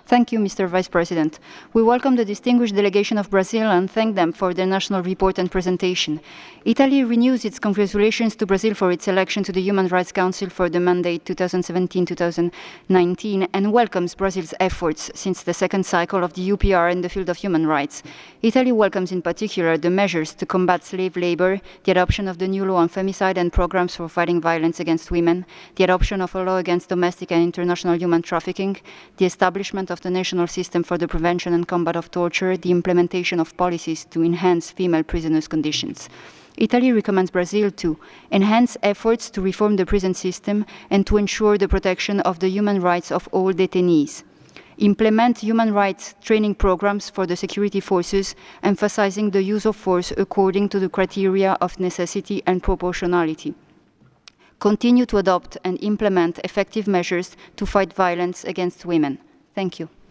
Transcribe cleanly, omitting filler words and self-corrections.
Thank you, Mr. Vice President. We welcome the distinguished delegation of Brazil and thank them for their national report and presentation. Italy renews its congratulations to Brazil for its election to the Human Rights Council for the mandate 2017-2019 and welcomes Brazil's efforts since the second cycle of the UPR in the field of human rights. Italy welcomes in particular the measures to combat slave labor, the adoption of the new law on femicide and programs for fighting violence against women, the adoption of a law against domestic and international human trafficking, the establishment of the National System for the Prevention and Combat of Torture, the implementation of policies to enhance female prisoners' conditions. Italy recommends Brazil to enhance efforts to reform the prison system and to ensure the protection of the human rights of all detainees. Implement human rights training programs for the security forces, emphasizing the use of force according to the criteria of necessity and proportionality. Continue to adopt and implement effective measures to fight violence against women. Thank you.